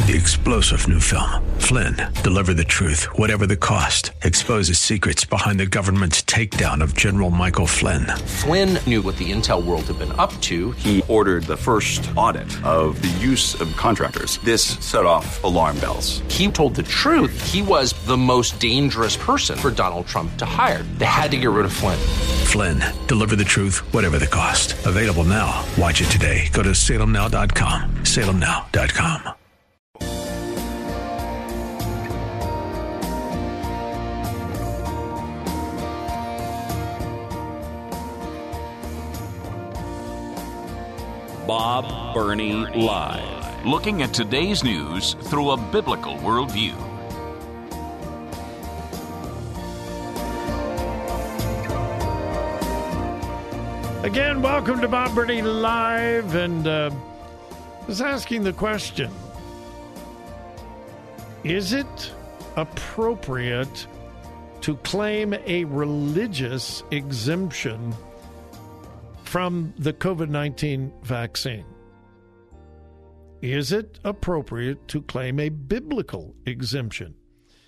The explosive new film, Flynn, deliver the truth, whatever the cost, exposes secrets behind the government's takedown of General Michael Flynn. Flynn knew what the intel world had been up to. He ordered the first audit of the use of contractors. This set off alarm bells. He told the truth. He was the most dangerous person for Donald Trump to hire. They had to get rid of Flynn. Flynn, deliver the truth, whatever the cost. Available now. Watch it today. Go to salemnow.com. salemnow.com. Bob Burney Live. Looking at today's news through a biblical worldview. Again, welcome to Bob Burney Live. And I was asking the question, is it appropriate to claim a religious exemption from the COVID-19 vaccine? Is it appropriate to claim a biblical exemption?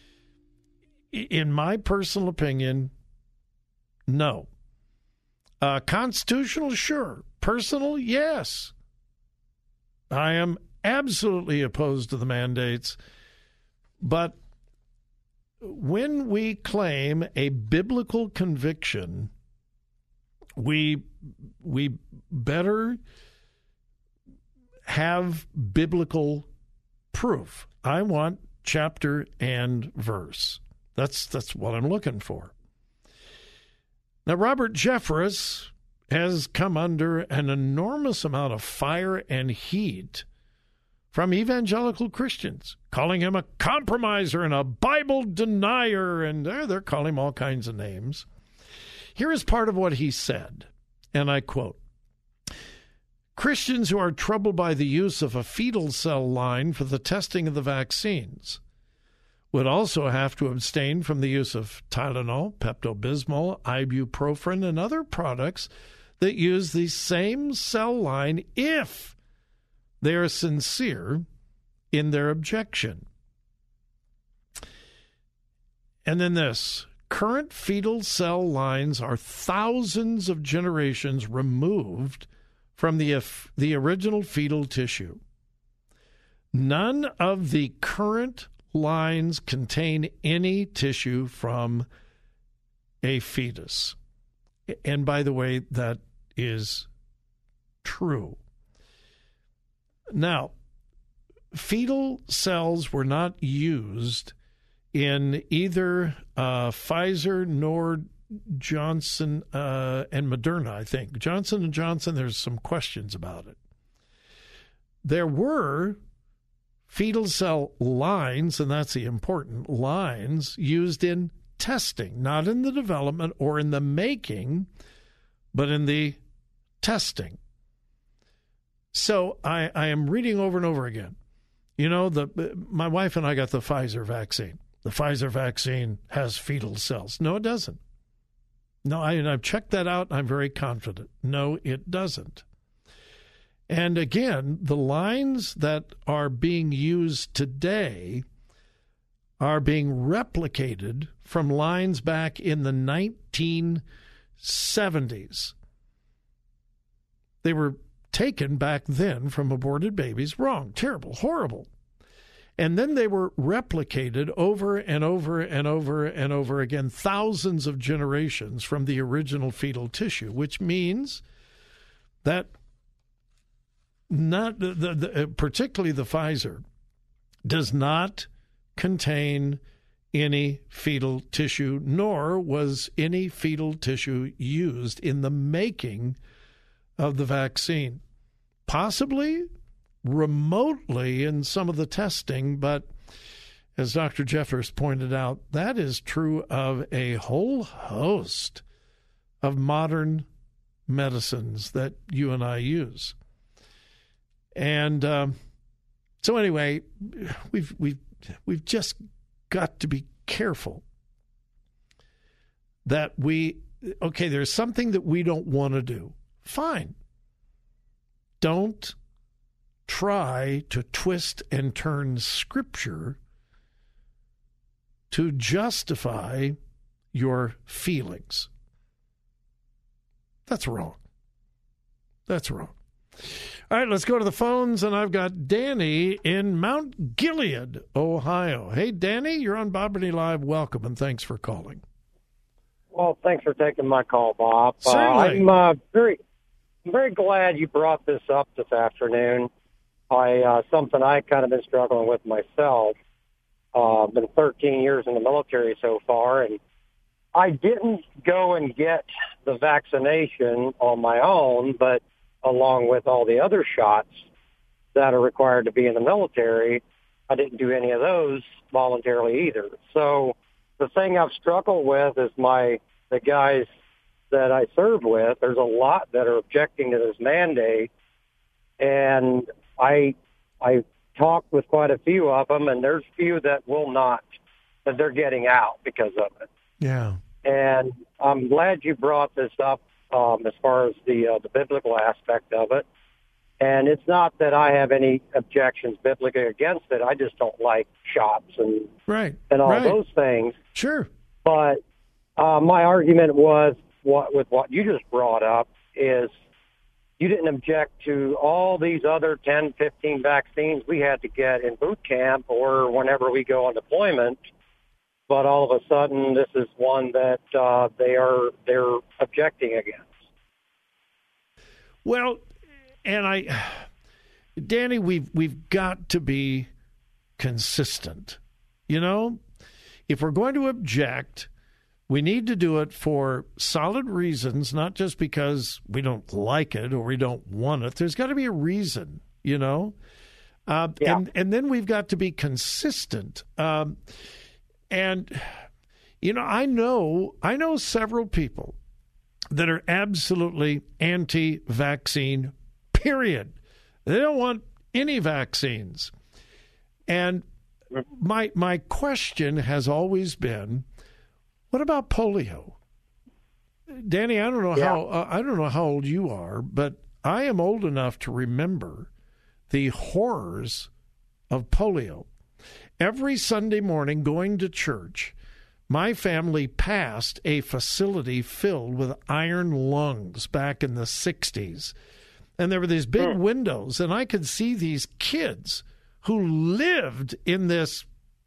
In my personal opinion, no. Constitutional, sure. Personal, yes. I am absolutely opposed to the mandates. But when we claim a biblical conviction, we better have biblical proof. I want chapter and verse. That's what I'm looking for. Now, Robert Jeffress has come under an enormous amount of fire and heat from evangelical Christians, calling him a compromiser and a Bible denier, and they're calling him all kinds of names. Here is part of what he said, and I quote, "Christians who are troubled by the use of a fetal cell line for the testing of the vaccines would also have to abstain from the use of Tylenol, Pepto-Bismol, ibuprofen, and other products that use the same cell line if they are sincere in their objection." And then this, current fetal cell lines are thousands of generations removed from the original fetal tissue. None of the current lines contain any tissue from a fetus. And by the way, that is true. Now, fetal cells were not used in either Pfizer nor Johnson and Moderna, I think. Johnson & Johnson, there's some questions about it. There were fetal cell lines, and that's the important lines, used in testing, not in the development or in the making, but in the testing. So I am reading over and over again. You know, my wife and I got the Pfizer vaccine. The Pfizer vaccine has fetal cells. No, it doesn't. No, I've checked that out, and I'm very confident. No, it doesn't. And again, the lines that are being used today are being replicated from lines back in the 1970s. They were taken back then from aborted babies. Wrong, terrible, horrible. And then they were replicated over and over and over and over again, thousands of generations from the original fetal tissue, which means that not particularly the Pfizer does not contain any fetal tissue, nor was any fetal tissue used in the making of the vaccine. Possibly remotely in some of the testing, but as Dr. Jeffers pointed out, that is true of a whole host of modern medicines that you and I use. And so anyway, we've just got to be careful that there's something that we don't want to do. Fine. Don't try to twist and turn Scripture to justify your feelings. That's wrong. That's wrong. All right, let's go to the phones, and I've got Danny in Mount Gilead, Ohio. Hey, Danny, you're on Bob Burney Live. Welcome, and thanks for calling. Well, thanks for taking my call, Bob. Certainly. I'm very glad you brought this up this afternoon. Something I kind of been struggling with myself. Been 13 years in the military so far, and I didn't go and get the vaccination on my own, but along with all the other shots that are required to be in the military, I didn't do any of those voluntarily either. So the thing I've struggled with is the guys that I served with. There's a lot that are objecting to this mandate, and I talked with quite a few of them, and there's few that will not, that they're getting out because of it. Yeah. And I'm glad you brought this up as far as the biblical aspect of it. And it's not that I have any objections biblically against it. I just don't like shots and all those things. Sure. But my argument was with what you just brought up is you didn't object to all these other 10, 15 vaccines we had to get in boot camp or whenever we go on deployment. But all of a sudden, this is one that they're objecting against. Well, and Danny, we've got to be consistent. You know, if we're going to object, we need to do it for solid reasons, not just because we don't like it or we don't want it. There's got to be a reason, you know. And then we've got to be consistent. And, you know, I know several people that are absolutely anti-vaccine, period. They don't want any vaccines. And my question has always been, what about polio? Danny, I don't know how old you are, but I am old enough to remember the horrors of polio. Every Sunday morning going to church, my family passed a facility filled with iron lungs back in the 60s. And there were these big windows, and I could see these kids who lived in this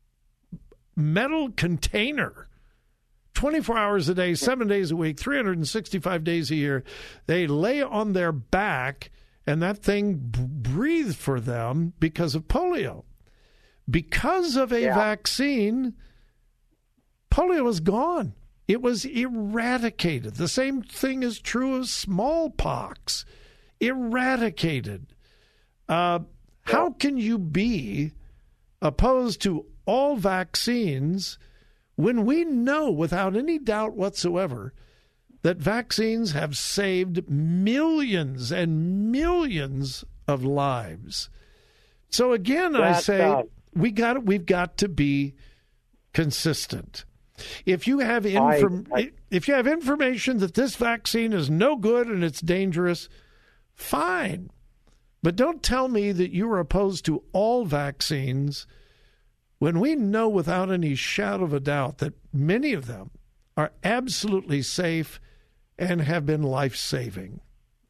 metal container 24 hours a day, 7 days a week, 365 days a year. They lay on their back, and that thing breathed for them because of polio. Because of a vaccine, polio is gone. It was eradicated. The same thing is true of smallpox. Eradicated. How can you be opposed to all vaccines when we know without any doubt whatsoever that vaccines have saved millions and millions of lives? So again, I say we've got to be consistent. If you have if you have information that this vaccine is no good and it's dangerous, fine. But don't tell me that you are opposed to all vaccines when we know without any shadow of a doubt that many of them are absolutely safe and have been life-saving.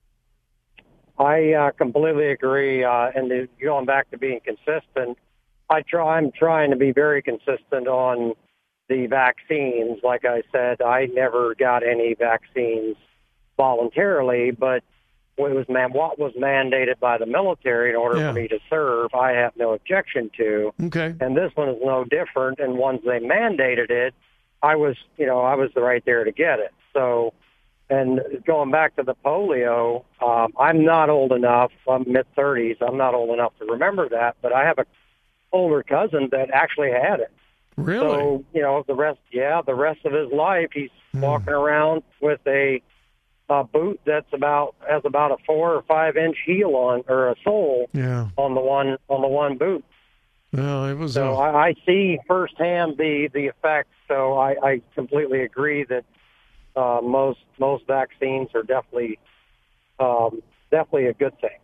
I completely agree. And going back to being consistent, I'm trying to be very consistent on the vaccines. Like I said, I never got any vaccines voluntarily, but what was mandated by the military in order for me to serve, I have no objection to. Okay. And this one is no different. And once they mandated it, I was right there to get it. So, and going back to the polio, I'm not old enough. I'm mid-30s. I'm not old enough to remember that, but I have a older cousin that actually had it. Really? So, the rest of his life, he's walking around with a boot that's has about a 4 or 5 inch heel on, or a sole on the one boot. Well, it was. So I see firsthand the effect. So I completely agree that most vaccines are definitely a good thing.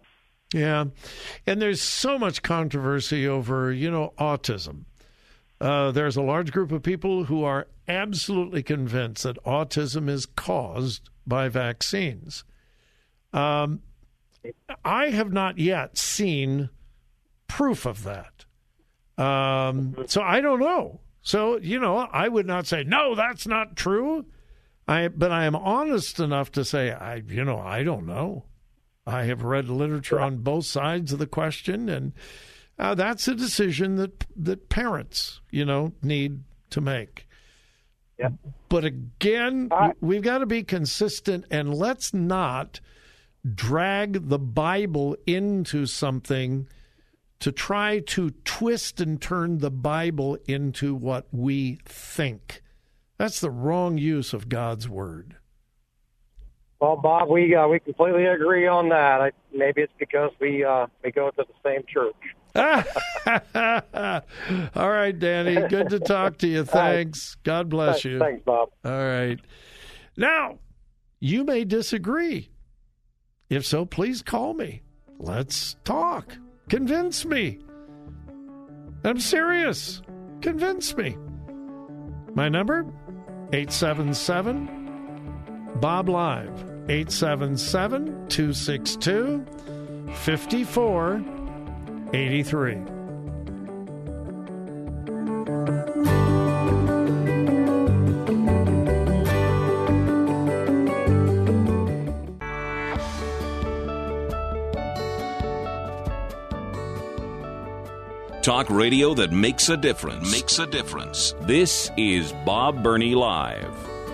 Yeah. And there's so much controversy over, autism. There's a large group of people who are absolutely convinced that autism is caused by vaccines. I have not yet seen proof of that. So I don't know. So, I would not say, no, that's not true. But I am honest enough to say, I don't know. I have read literature on both sides of the question, and that's a decision that parents, need to make. Yep. But again, we've got to be consistent, and let's not drag the Bible into something to try to twist and turn the Bible into what we think. That's the wrong use of God's word. Well, Bob, we completely agree on that. Maybe it's because we go to the same church. All right, Danny. Good to talk to you. Thanks. God bless you. Thanks, Bob. All right. Now, you may disagree. If so, please call me. Let's talk. Convince me. I'm serious. Convince me. My number, 877-BOB-LIVE, 877-262-5483. Talk radio that makes a difference. Makes a difference. This is Bob Burney Live.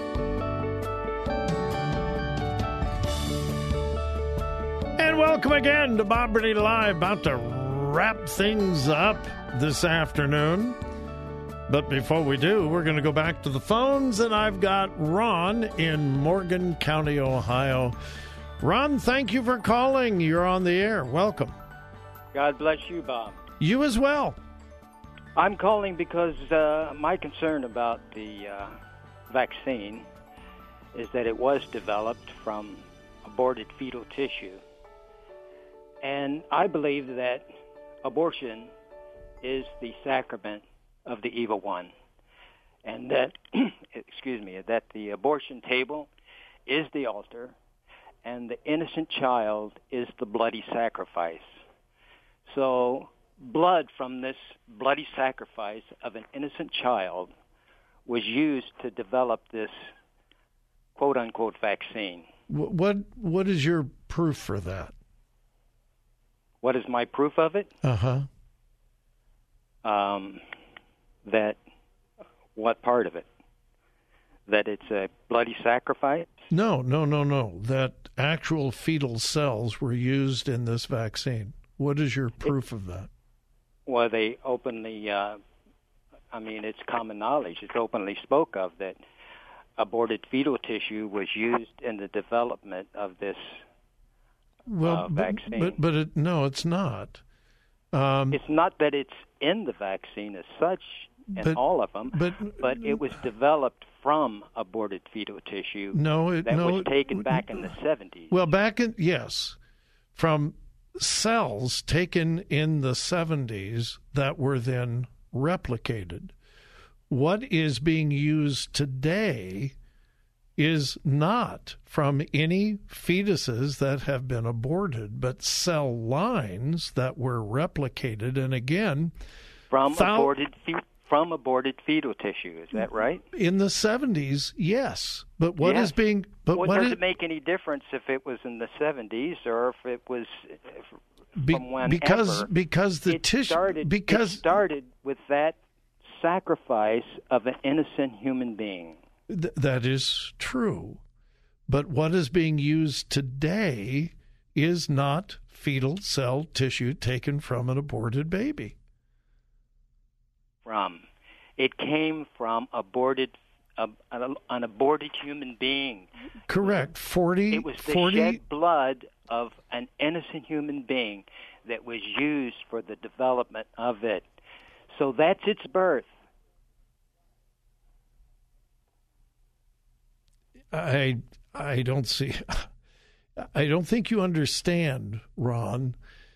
And welcome again to Bob Burney Live. About to wrap things up this afternoon. But before we do, we're going to go back to the phones, and I've got Ron in Morgan County, Ohio. Ron, thank you for calling. You're on the air. Welcome. God bless you, Bob. You as well. I'm calling because my concern about the vaccine is that it was developed from aborted fetal tissue. And I believe that abortion is the sacrament of the evil one. And that, that the abortion table is the altar and the innocent child is the bloody sacrifice. So blood from this bloody sacrifice of an innocent child was used to develop this quote-unquote vaccine. What is your proof for that? What is my proof of it? That what part of it? That it's a bloody sacrifice? No. That actual fetal cells were used in this vaccine. What is your proof of that? Well, they openly, it's common knowledge. It's openly spoke of that aborted fetal tissue was used in the development of this vaccine. But no, it's not. It's not that it's in the vaccine as such, in all of them, but it was developed from aborted fetal tissue was taken back in the 70s. Well, from cells taken in the 70s that were then replicated. What is being used today is not from any fetuses that have been aborted, but cell lines that were replicated, and again, from aborted fetal tissue. Is that right? In the 70s, yes. But what is being? But does it make any difference if it was in the 70s or if it was from whenever? Because the tissue it started with that sacrifice of an innocent human being. That is true. But what is being used today is not fetal cell tissue taken from an aborted baby. It came from an aborted human being. Correct. It was the shed blood of an innocent human being that was used for the development of it. So that's its birth. I don't think you understand, Ron.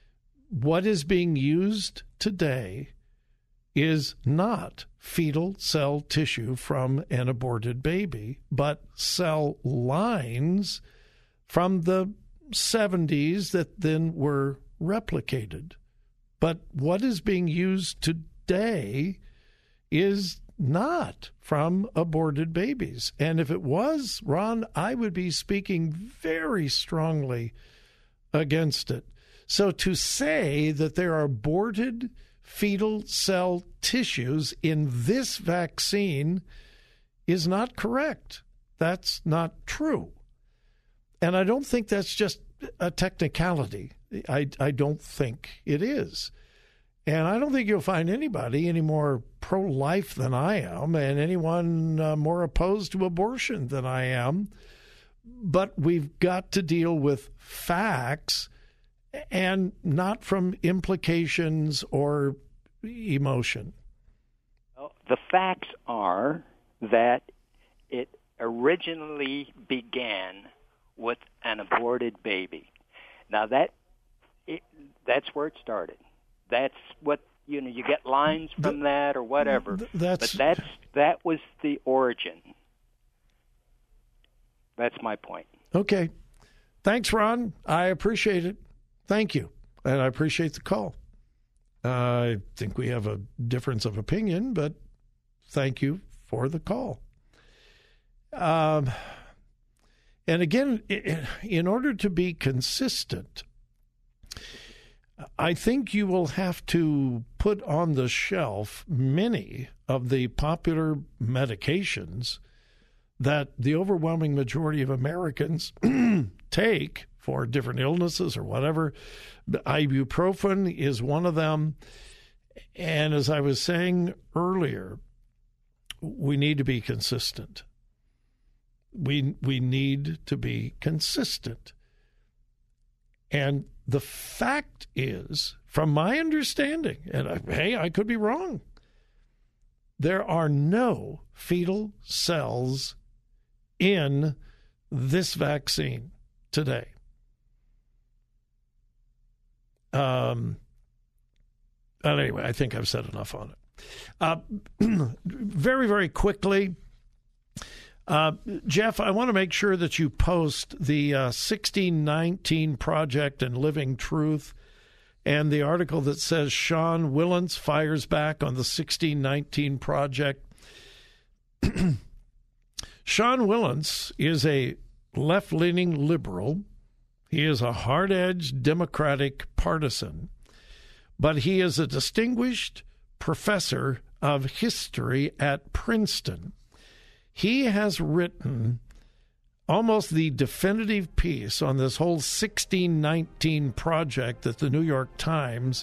what is being used today is not fetal cell tissue from an aborted baby, but cell lines from the 70s that then were replicated. But what is being used today is not from aborted babies. And if it was, Ron, I would be speaking very strongly against it. So to say that there are aborted fetal cell tissues in this vaccine is not correct. That's not true. And I don't think that's just a technicality. I don't think it is. And I don't think you'll find anybody any more pro-life than I am, and anyone more opposed to abortion than I am. But we've got to deal with facts and not from implications or emotion. Well, the facts are that it originally began with an aborted baby. Now that's where it started. That's what you get lines from that or whatever. But that was the origin. That's my point. Okay. Thanks, Ron. I appreciate it. Thank you. And I appreciate the call. I think we have a difference of opinion, but thank you for the call. And again, in order to be consistent, I think you will have to put on the shelf many of the popular medications that the overwhelming majority of Americans take for different illnesses or whatever. Ibuprofen is one of them. And as I was saying earlier, we need to be consistent. We need to be consistent. And the fact is, from my understanding, and I could be wrong, there are no fetal cells in this vaccine today. Anyway, I think I've said enough on it. Very, very quickly, Jeff, I want to make sure that you post the 1619 Project and Living Truth and the article that says Sean Wilentz fires back on the 1619 Project. Sean Wilentz is a left-leaning liberal. He is a hard-edged Democratic partisan, but he is a distinguished professor of history at Princeton. He has written almost the definitive piece on this whole 1619 project that the New York Times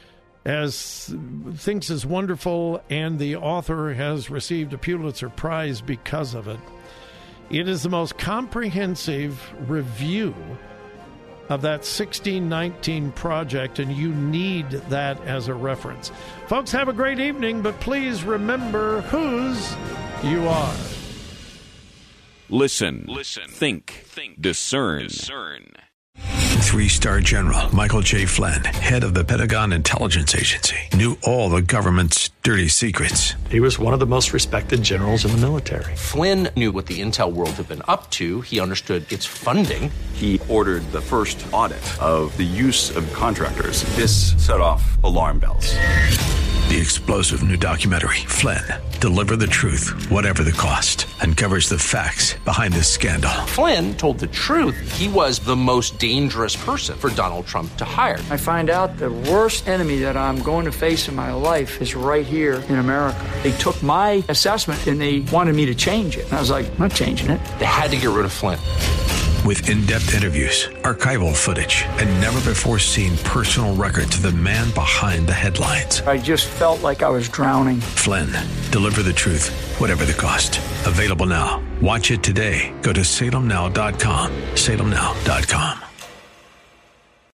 thinks is wonderful, and the author has received a Pulitzer Prize because of it. It is the most comprehensive review of that 1619 project, and you need that as a reference. Folks, have a great evening, but please remember whose you are. Listen, think, discern. 3-star General Michael J. Flynn, head of the Pentagon Intelligence Agency, knew all the government's dirty secrets. He was one of the most respected generals in the military. Flynn knew what the intel world had been up to. He understood its funding. He ordered the first audit of the use of contractors. This set off alarm bells. The explosive new documentary, Flynn, Deliver the Truth, Whatever the Cost, uncovers the facts behind this scandal. Flynn told the truth. He was the most dangerous person for Donald Trump to hire. I find out the worst enemy that I'm going to face in my life is right here in America. They took my assessment and they wanted me to change it. And I was like, I'm not changing it. They had to get rid of Flynn. With in-depth interviews, archival footage, and never-before-seen personal records of the man behind the headlines. I just felt like I was drowning. Flynn, Deliver the Truth, Whatever the Cost. Available now. Watch it today. Go to salemnow.com. salemnow.com.